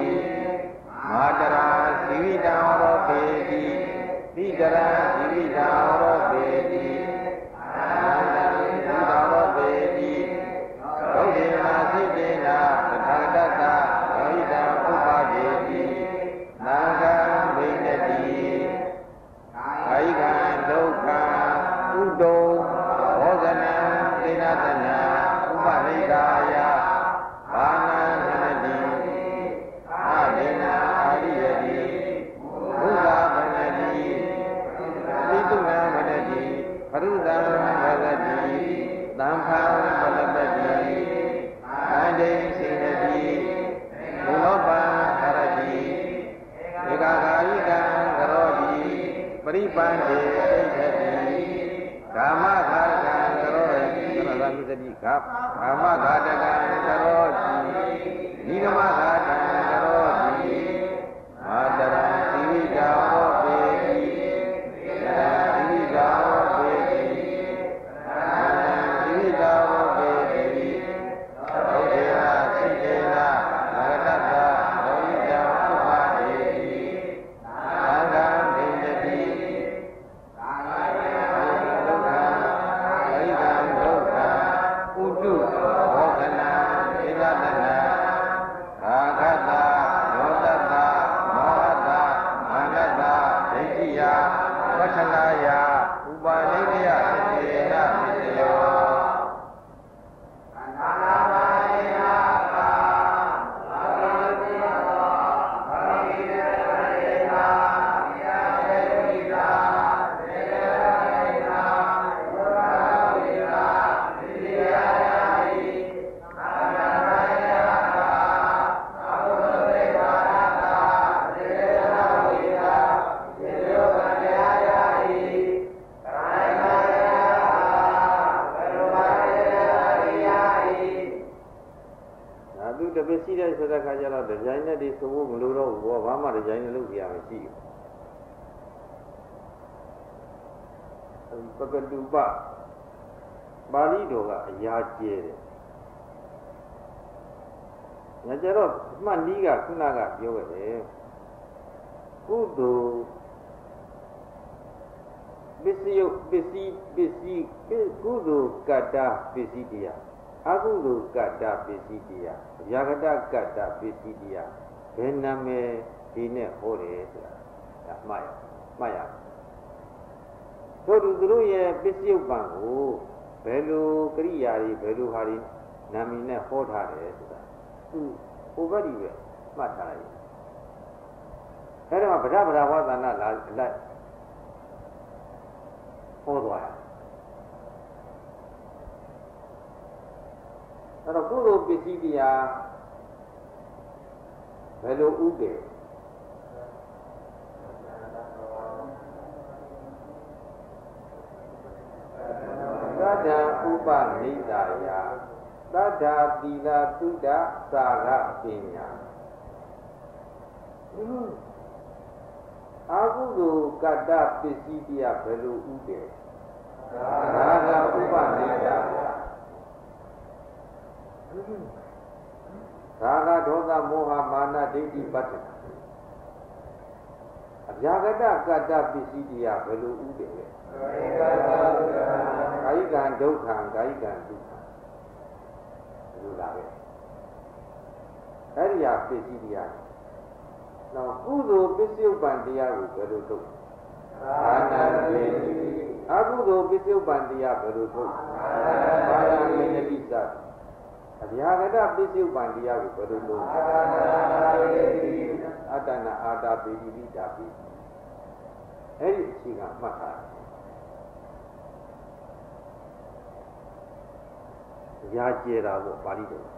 ပန္တိသိထတိကာမခါတကံကရောတိသရဇာမိသတိကကာမခါတကံကရောတိနိဂမခါတံကရောတိမာတရံသီဝိတာဟောပေတိသီဝိတာဟောပေတိသီဝိတာဟောပေတိဘုဒေယစိတေနမဂတတ္တဘဝိတံဥပါဒေတိသံဃံဒိဋ္ဌတိကာယဒုက္ခဝိဒံဒုက္ခဥတုဘောဂနာဧကတနာအာဂတယောတတမောဟတမန္တတဒိဋ္ဌိယဝဋ္ဌနာယဥပါလိတယသတိယနာပိတယောပစ္စည်းတဲ့ဆိုတဲ့ခါကျတော့ဒီဇိုင်းနဲ့ဒီဆိုဖို့မလိုတော့ဘူးဘောဘာမှဒီဇိုင်းနဲ့လုပ်ပြရမရှိဘူးပကတုပပါဠိတော်ကအရာကျဲတယ်ညကျတော့အမှတ်နီးကခုနကပြောခဲ့တယ်ကုသိုလ်ပစ္စည်းပစ္စည်းပစ္စည်းကုသိုလ်ကတ္တပစ္စည်းတရားအကုသိုလ်ကတ္တပစ္စည်းတရားယာဂတကတ္တပစ္စည်းတရားဘယ်နာမည်ဒီနဲ့ဟောတယ်ဆိုတာဒါမှတ်ရမှတ်ရတို့သူတို့ရဲ့ပစ္စည်းဥပ္ပံကိုဘယ်လိုကရိယာတွေဘယ်လိုဟာတွေနာမည်နဲ့ဟောထားတယ်ဆိုတာသူဟိုဘက်ကြီးပဲမှတ်ထားလိုက်အဲ့ဒါမှဗဒဗဒဝါသနာလာလိုက်ဟောသွားတာအဲ့တော့ကုသိုလ်ပစ္စည်းတရားဘယ်လိုဥဒေသတ္တဥပနိဒာယသတ္တသီလသုဒ္ဓသာရပညာအာဟုတုကတ္တပစ္စည်းတရားဘယ်လိုဥဒေသာရဥပနိဒာယသာဂဒေါသမောဟမာနဒိဋ္ဌိပတ္တနာအဗျာဂတကတ္တပစ္စည်းတရားဘယ်လိုဥဒေလဲကာယကံဒုက္ခံကာယကံဒုက္ခဘယ်လိုလာပဲအဲ့ဒီဟာပစ္စည်းတရားနောက်ကုသိုလ်ပစ္စည်းဥပ္ပံတရားကိုဘယ်လိုထုတ်ဘာနာတိအကုသိုလ်ပစ္စည်းဥပ္ပံတရားဘယ်လိုထုတ်ဘာနာမေနတိသအဗျာဂတပစ္စည်းဥပ္ပံတရားကိုဘယ်လိုလုပ်အတ္တနာအာတာပိတိပိတာပိအဲ့ဒီအခြေခံမှတ်ထားတယ်ရာကျဲတာပေါ့ပါဠိတော်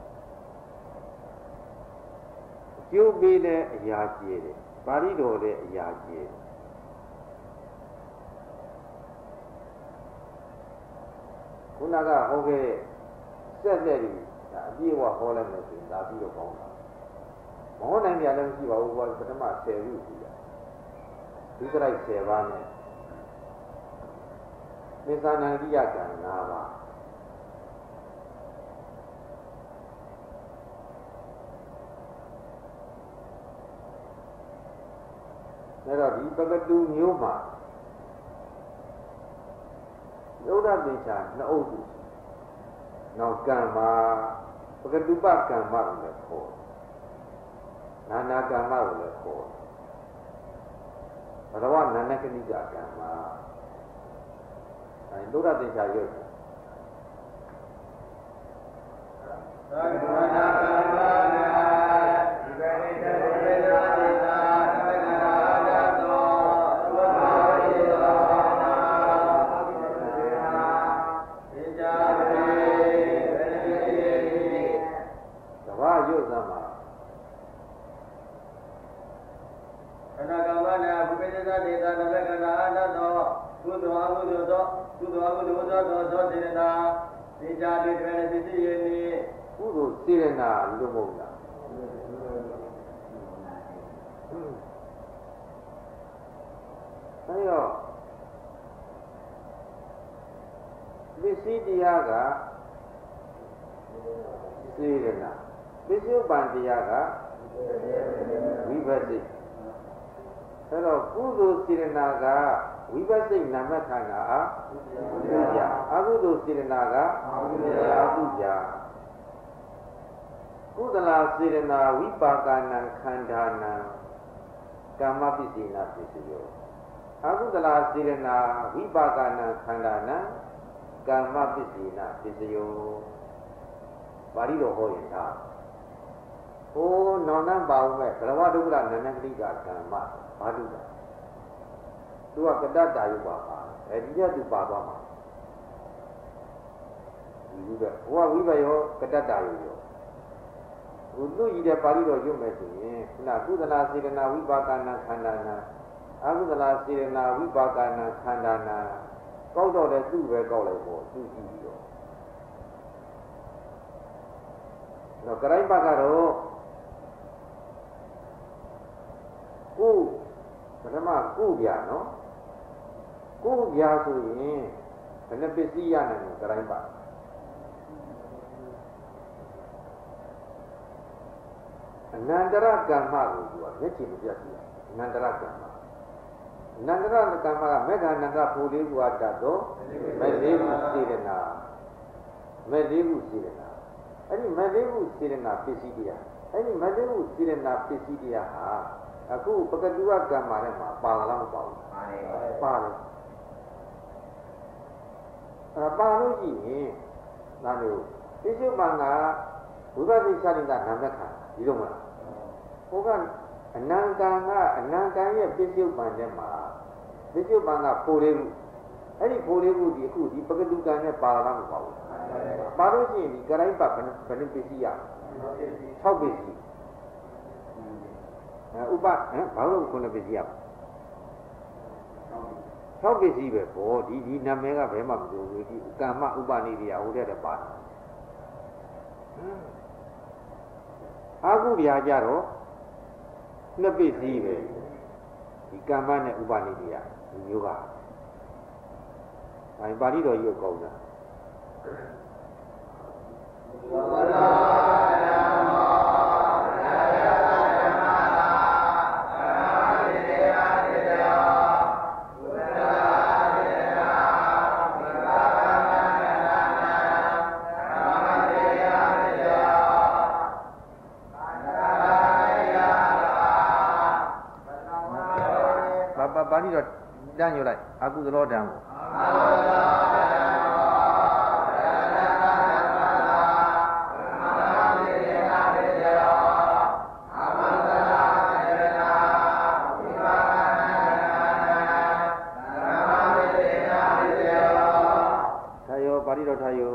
အကျိုးပေးတဲ့အရာကျဲတယ်ပါဠိတော်တဲ့အရာကျဲတယ်ခုနကဟောခဲ့တဲ့ဆက်လက်ကြီးဒါအပြည့်အဝဟောလိုက်လို့ဆိုရင်ဒါပြီးတော့ကောင်းတာမဟောနိုင်ကြလည်းမရှိပါဘူးကွာပထမဆယ်ခုရှိတာဒီကလိုက်ဆယ်ပါးနဲ့မေသနာရိယကံ၅ပါးအဲ့တော့ဒီပကတုမျိုးမှာယုဒ္ဓသေချာနှစ်အုပ်စုနောက်ကံမှာပကတုပကံမလို့လည်းခေါ်နာနာကံမလို့လည်းခေါ်ဘဂဝါနာနကနိကကံမှာအဲဒုရသေချာရုပ်သာသနာကံမှာဒီကနေ့တည်းဝေဒနာသေတာသက္ကနာရတောဘုရားယေသောနာသေချာပေရုပ်သမှာနာကမ္မနာဘုပိသဒေတာနဘကနာအနတောကုသိုလ်အကုသိုလ်သောကုသိုလ်အကုသိုလ်သောသောသောစေတနာဒီကြတိတရဏပစ္စည်းယနိကုသိုလ်စေတနာလို့မဟုတ်လားအဲတော့ပစ္စည်းတရားကစေတနာပစ္စည်းပံတရားကဝိပဿနာအဲတော့ကုသိုလ်စေတနာကဝိပဿနာမခန္ဓာအကုသိုလ်အကုသိုလ်စေတနာကအကုသိုလ်ကုသလစေတနာဝိပါကနံခန္ဓာနံကာမပစ္စေနာပစ္စယောအကုသလစေတနာဝိပါကနံခန္ဓာနံကာမပစ္စေနာပစ္စယောပါဠိတော်ဟောရင်ဒါဟိုနောင်နှံပါဦးမဲ့ဘဂဝဒုက္ခနန္ဒကတိကကမ္မဘာတုလဲသူကကတ္တတာယုပါပါအဲဒီကသူပါသွားမှာဒီလိုပဲဟိုကဝိပယောကတ္တတာယုရောဟိုသူ့ကြီးတဲ့ပါဠိတော်ရုပ်မယ်ဆိုရင်ခုနကုသလစေတနာဝိပါကနာခန္ဓာနာအကုသလစေတနာဝိပါကနာခန္ဓာနာကောက်တော့တဲ့သူ့ပဲကောက်လိုက်ပေါ့သူ့ကြည့်ပြီးတော့တော့ကရိုင်းပတ်ကတော့ကိုပထမကိုပြနော်ကိုပြဆိုရင်ဘယ်နှပစ္စည်းရနိုင်လဲကရိုင်းပတ်အနန္တရကမ္မကိုသူကမျက်ခြေမပြတ်ဘူးအနန္တရကမ္မအနန္တရကမ္မကမေဃနန္ဒဖို့လေးဘုရားတတ်တော့မဲ့လေးခုစေတနာမဲ့လေးခုစေတနာအဲ့ဒီမဲ့လေးခုစေတနာပစ္စည်းတရားအဲ့ဒီမဲ့လေးခုစေတနာပစ္စည်းတရားဟာအခုပကတိဝကမ္မထဲမှာပါလားမပါဘူးပါတယ်ပါတယ်အဲ့ပါလို့ရှိရင်ဒါမျိုးပစ္စုပန်ကဘုရားသိချတိကနာမခါဒီလိုမလားဟိုကအနန္တန်ကအနန္တန်ရဲ့ပစ္စုပန်ထဲမှာပစ္စုပန်ကဖိုလေးခုအဲ့ဒီဖိုလေးခုဒီအခုဒီပကတုကံနဲ့ပါလားမပါဘူးပါလို့ရှိရင်ဒီကရိုင်းပတ်ဘယ်နှဘယ်နှပစ္စည်းရ၆ပစ္စည်းအဲဥပဟမ်ဘာလို့ခုနှစ်ပစ္စည်းရ၆ပစ္စည်းပဲဘောဒီဒီနာမည်ကဘယ်မှမပြောဘူးဒီကမ္မဥပနိရိယဟိုတဲ့တည်းပါအာဟုရိယာကြတော့နှစ်ပစ္စည်းပဲဒီကမ္မနဲ့ဥပနိရိယဒီမျိုးကအဲပါဠိတော်ကြီးကိုကောင်းတာဘောလာပါဠိတော်တန်းယူလိုက်အကုသလောတံကိုထာယောပါဠိတော်ထာယော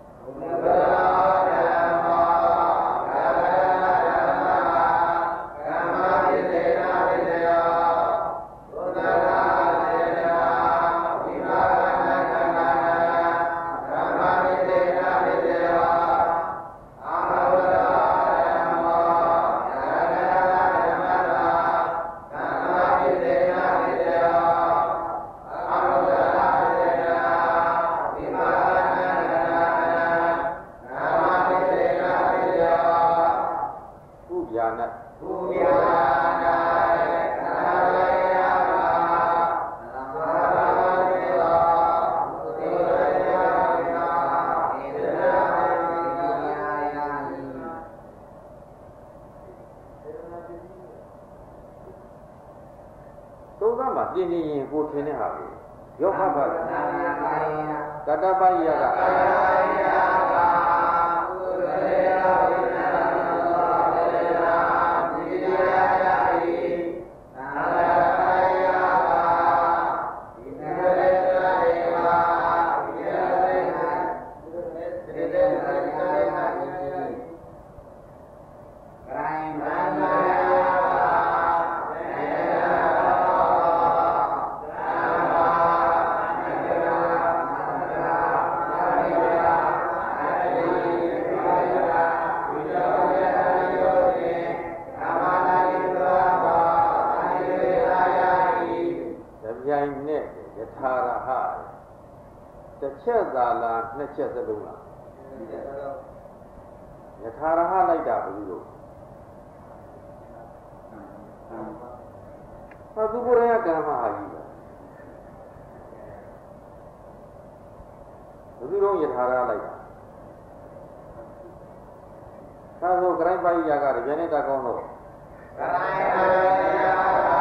ပြင်းပြင်းရင်ကိုထင်တဲ့ဟာကိုရောခပါကတ္တပယက Right. တစ်ချက်သာလားနှစ်ချက်သလုံးလားယထာရဟလိုက်တာဘူးလို့ဟာသူကိုယ်ရကံမဟာကြီးဘယ်သူလုံးယထာရလိုက်တာသာဆိုကြိုင်းပါဠိရာကတပြည့်နဲ့တကောင်းတော့ကြိုင်းပါဠိရာ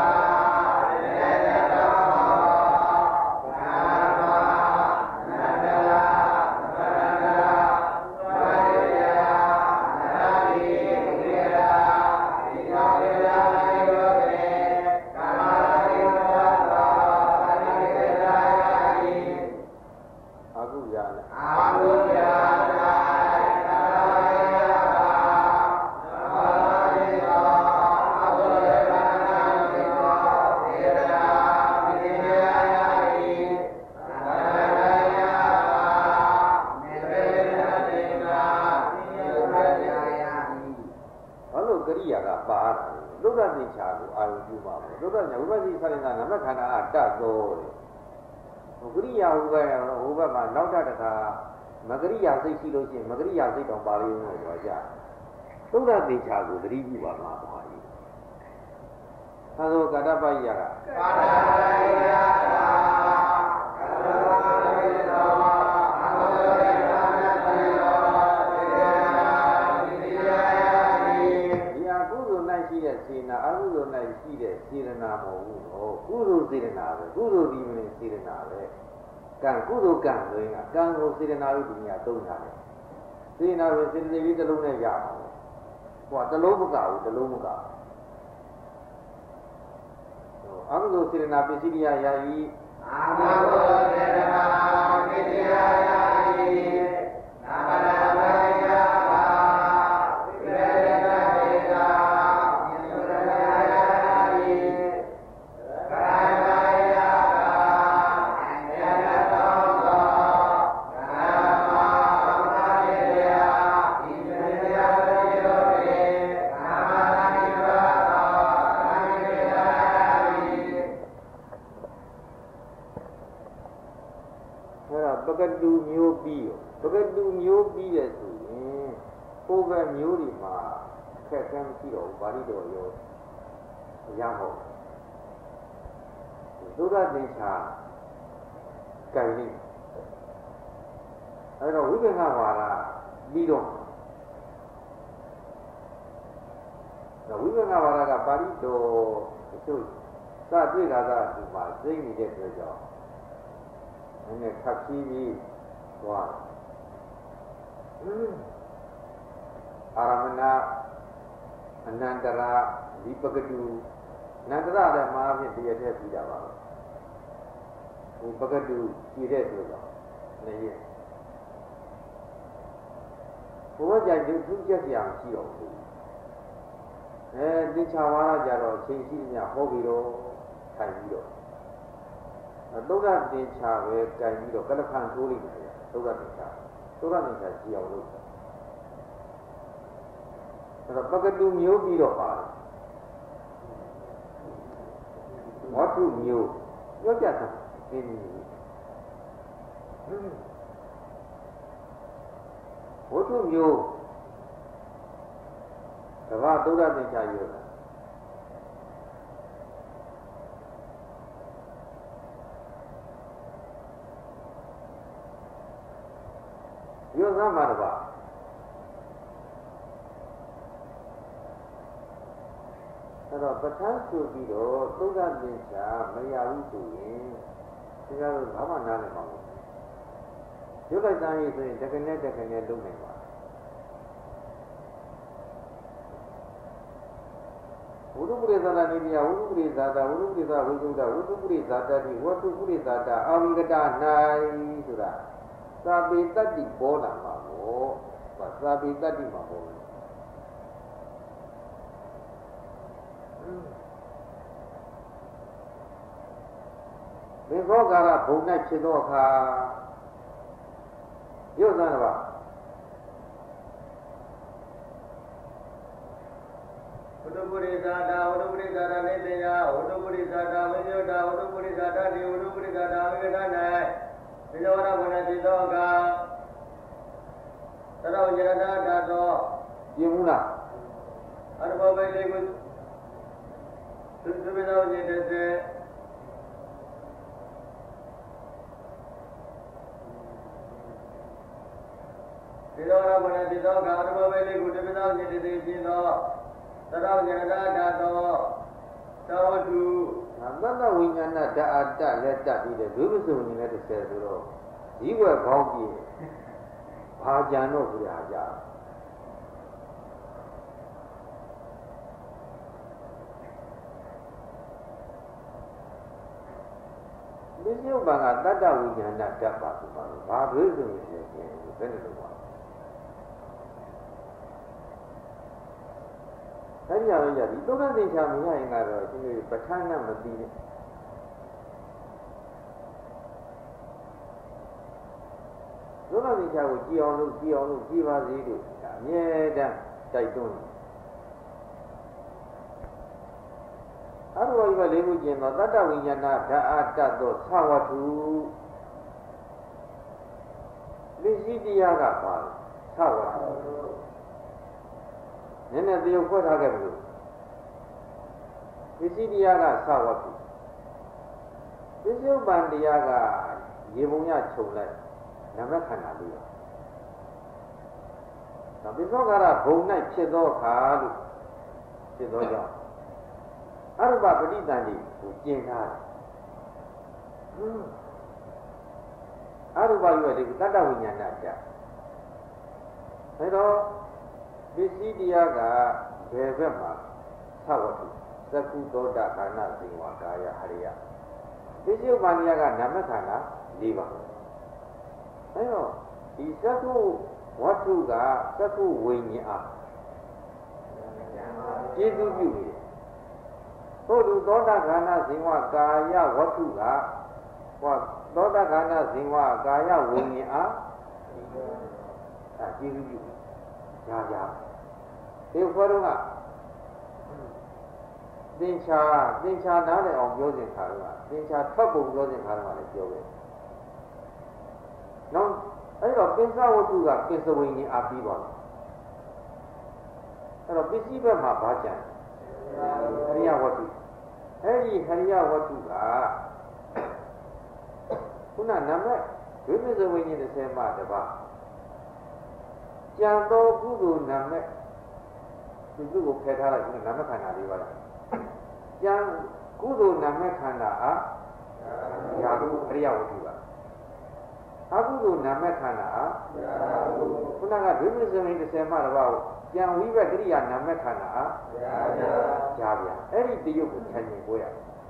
မဂရိယာစိတ်ရှိလို့ရှိရင်မဂရိယာစိတ်တောင်ပါလိမ့်မယ်ပြောကြသုဒ္ဓသင်္ချာကိုသတိပြုပါမှာပါကြီးသာသောကာတပယကကာတပယကရှိတဲ့စေနာအကုသိုလ်၌ရှိတဲ့စေရနာမဟုတ်ဘူးဟောကုသိုလ်စေရနာပဲကုသိုလ်ဒီမင်းစေရနာပဲကံကုသိုလ်ကံဆိုရင်ကံကိုစေရနာလို့ဒီနေရာသုံးထားတယ်စေရနာကိုစေတသိက်လေးတစ်လုံးနဲ့ရအောင်ဟောတစ်လုံးမကဘူးတစ်လုံးမကဘူးအကုသိုလ်စေရနာပစ္စည်းတရားယာယီအကုသိုလ်စေရနာပစ္စည်းတရားယာယီနာမနာမယပကတူမျိုးပြီးပကတူမျိုးပြီးတဲ့ဆိုရင်ကိုယ်ပဲမျိုးတွေမှာခက်ခဲမရှိတော့ဘူးပါဠိတော်ရောအရာဟုတ်သုဒ္ဓသင်္ချာကြိုင်လိအဲ့တော့ဝိပင်္ဂဝါဒပြီးတော့ဝိပင်္ဂဝါဒကပါဠိတော်အကျိုးစတွေ့တာကဒီမှာသိနေတဲ့အတွက်ကြောင့်နည်းနည်းခပ်ပြီးပြီးသွားအာရမဏအနန္တရာဒီပကတုအနန္တရလည်းမှာဖြင့်တရတဲ့ပြီးတာပါဒီပကတုကြည့်တဲ့ဆိုတော့လည်းရဲ့ဘဝကြိုက်သူသူကြက်စရာမရှိတော့ဘူးအဲတိချာဝါရကြတော့အချိန်ရှိညဟောပြီးတော့ထိုင်ပြီးတော့သုဒ္ဓသင်္ချာပဲကြိုင်ပြီးတော့ကလဖန်ထိုးလိုက်တယ်သုဒ္ဓသင်္ချာသုဒ္ဓသင်္ချာကြည့်အောင်လုပ်တယ်အဲ့တော့ပကတုမျိုးပြီးတော့ပါတယ်ဝတ္ထုမျိုးပြောပြတာဒီနည်းဝတ္ထုမျိုးတဘာသုဒ္ဓသင်္ချာရောတာယောသမာတပါအဲ့တော့ပဋ္ဌာန်းဆိုပြီးတော့သုဒ္ဓသင်္ချာမရဘူးဆိုရင်ဒီကတော့ဘာမှနားလည်မှာမဟုတ်ဘူးရုပ်လိုက်သားရေးဆိုရင်တက္ကနဲ့တက္ကနဲ့လုံးနိုင်ပါဝိတုပရိသနာနိမိယဝိတုပရိသတာဝိတုပရိသဝိသုဒ္ဓဝိတုပရိသတတိဝတ္ထုပရိသတာအာဝိကတ၌ဆိုတာသာပေတတ္တိပေါ်လာမှာပေါ့သာပေတတ္တိမှာပေါ်တယ်ဘင်္ဂောကာရဘုံ၌ဖြစ်သောအခါရုပ်သံတစ်ပါးဝတ္ထုပရိသတာဝတ္ထုပရိသတာနေတယဝတ္ထုပရိသတာဝိညုတာဝတ္ထုပရိသတာဒီဝတ္ထုပရိသတာဝိကတ၌သဒီလိုတော့ဘယ်နဲ့ဒီတော့ကသရောရတနာဓာတ်တော့ပြင်းဘူးလားအရဘောပဲလေးကိုသူသူမတော်နေတဲ့ဒီလိုတော့ဘယ်နဲ့ဒီတော့ကအရဘောပဲလေးကိုသူမတော်နေတဲ့ပြင်းတော့သရောရတနာဓာတ်တော့သောတုသတ္တဝိညာဏဓာတ်အတ္တလက်တတ်ပြီးတဲ့ဒုပစုံဉာဏ်နဲ့တစ်ဆယ်ဆိုတော့ဒီဘွယ်ကောင်းပြီဘာကြံတော့ဆိုရကြဒီကျုပ်ဘာကတတ္တဝိညာဏဓာတ်ပါဆိုပါလို့ဘာဒုပစုံဉာဏ်နဲ့ဘယ်နဲ့လို့ပါအဲ့ဒီအရာကြီးသုဒ္ဓသင်္ချာမရရင်ကတော့ဒီလိုပဋ္ဌာန်းနဲ့မသိနဲ့သုဒ္ဓသင်္ချာကိုကြည်အောင်လို့ကြည်အောင်လို့ကြည်ပါစေလို့အမြဲတမ်းတိုက်တွန်းတယ်အဲ့ဒီဘက်လေးခုကျင်တော့တတ္တဝိညာဏဓာတ်အတတ်သောသဝတ္ထုလိရှိတရားကပါသဝတ္ထုနည်းနည်းတရုပ်ခွက်ထားခဲ့ပြီလို့ပစ္စည်းတရားကသဝတ္ထုပစ္စည်းဥပ္ပန်တရားကရေပုံရခြုံလိုက်နာမခန္ဓာလေးပါဒါပစ္စောကာရဘုံ၌ဖြစ်သောအခါလို့ဖြစ်သောကြောင့်အရူပပဋိသန္ဓေကိုကျင့်ထားတယ်အရူပရွယ်ဒီတတ္တဝိညာဏဓာတ်အဲတော့ပစ္စည်းတရားကဘယ်ဘက်မှာသဝတ္ထုသကုသောတာခန္ဓာဇင်ဝကာယဟရိယပစ္စည်းဥပ္ပန်တရားကနာမခန္ဓာ၄ပါးအဲတော့ဒီသကုဝတ္ထုကသကုဝိညာဉ်အားကျေစုပြုနေတယ်ထို့သူသောတာခန္ဓာဇင်ဝကာယဝတ္ထုကဟောသောတာခန္ဓာဇင်ဝကာယဝိညာဉ်အားအဲကျေစုပြုညာညာဒီဘုရားကသင်္ချာသင်္ချာနားလည်အောင်ပြောစဉ်ခါတော့သင်္ချာထွက်ပုံပြောစဉ်ခါတော့လည်းပြောခဲ့နောက်အဲ့တော့ပစ္စဝတ္ထုကပစ္စဝိညာဉ်အပြီးပါလားအဲ့တော့ပစ္စည်းဘက်မှာဘာကြံဟရိယဝတ္ထုအဲ့ဒီဟရိယဝတ္ထုကခုနနာမည်ဝိပစ္စဝိညာဉ်တစ်ဆယ်မှတပါးကြံတော်ကုသိုလ်နာမည်သူ့ကိုဖယ်ထားလိုက်ခုနနာမခန္ဓာလေးပါလားကြံကုသိုလ်နာမခန္ဓာအားရာဟုအရိယဝတ္ထုကအကုသိုလ်နာမခန္ဓာအားခုနကဒုပ္ပဇ္ဇမိတစ်ဆယ်မှတပါးကိုကြံဝိဘကရိယာနာမခန္ဓာအားကြာဗျာအဲ့ဒီတရုပ်ကိုခြံမြင်ကိုရ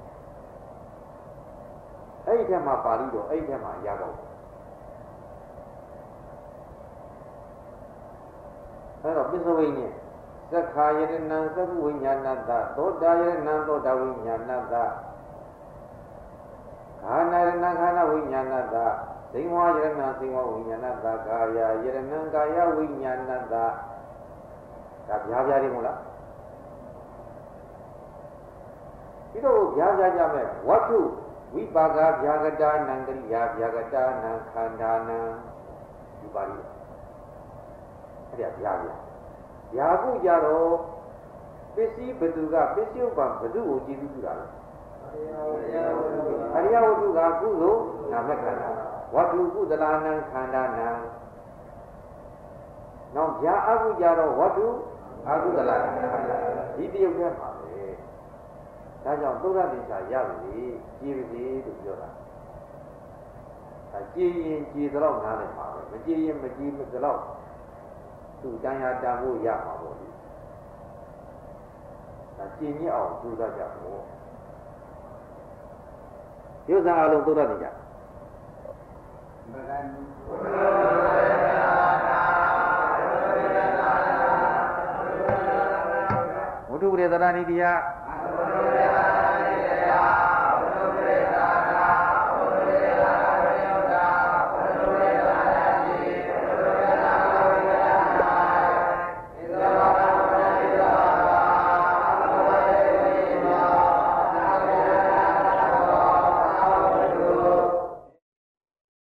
အဲ့ဒီထက်မှပါဠိတော်အဲ့ဒီထက်မှရတော့အဲ့တော့ပစ္စဝိညာဉ်သက္ခာယတနံသက္ကုဝိညာဏတ္တသောတာယတနံသောတာဝိညာဏတ္တခန္ဓာယတနံခန္ဓာဝိညာဏတ္တဇိဝယတနံဇိဝဝိညာဏတ္တကာယယတနံကာယဝိညာဏတ္တဒါဗျာဗျာတွေမို့လားဒီတော့ဗျာဗျာကြမဲ့ဝတ္ထုဝိပါကဗျာကတာနံကရိယာဗျာကတာနံခန္ဓာနံဒီပါဠိအဲ့ဒါဗျာဗျာဗျာကုကြတော့ပစ္စည်းဘသူကပစ္စည်းဥပ္ပဘသူကိုကြည့်ပြီးတာလဲအရိယဝတ္ထုကကုသိုလ်နာမခန္ဓာဝတ္ထုကုသလာနံခန္ဓာနံနောက်ဗျာအကုကြတော့ဝတ္ထုအကုသလာနံခန္ဓာဒီတရုပ်ထဲမှာပဲဒါကြောင့်သုဒ္ဓသင်္ချာရပြီကြည်ပြီလို့ပြောတာအဲကြည်ရင်ကြည်တော့နားလည်ပါပဲမကြည်ရင်မကြည်တော့သူတန်ရာတန်ဖို့ရမှာပေါ့လေဒါကြည်ညစ်အောင်ကြိုးစားကြဖို့ရုပ်စာအလုံးသုဒ္ဓသင်္ချာဝတ္ထုပရိသရဏိတိယ